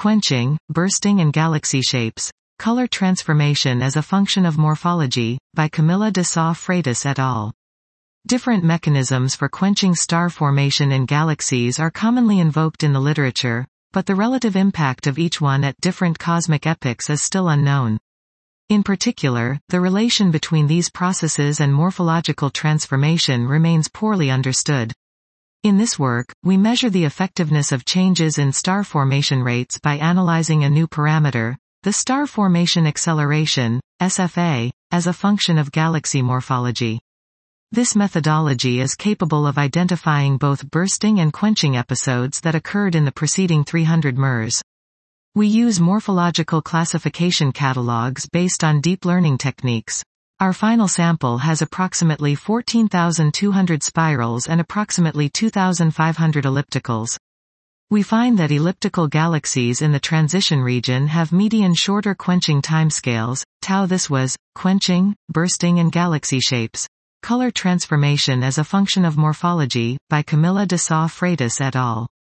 Quenching, bursting and galaxy shapes. Color transformation as a function of morphology, by Camilla de Sá Freitas et al. Different mechanisms for quenching star formation in galaxies are commonly invoked in the literature, but the relative impact of each one at different cosmic epochs is still unknown. In particular, the relation between these processes and morphological transformation remains poorly understood. In this work, we measure the effectiveness of changes in star formation rates by analyzing a new parameter, the star formation acceleration, SFA, as a function of galaxy morphology. This methodology is capable of identifying both bursting and quenching episodes that occurred in the preceding 300 MIRS. We use morphological classification catalogs based on deep learning techniques. Our final sample has approximately 14,200 spirals and approximately 2,500 ellipticals. We find that elliptical galaxies in the transition region have median shorter quenching timescales, tau. This was, Quenching, Bursting and Galaxy Shapes. Color Transformation as a Function of Morphology, by Camilla de Sá Freitas et al.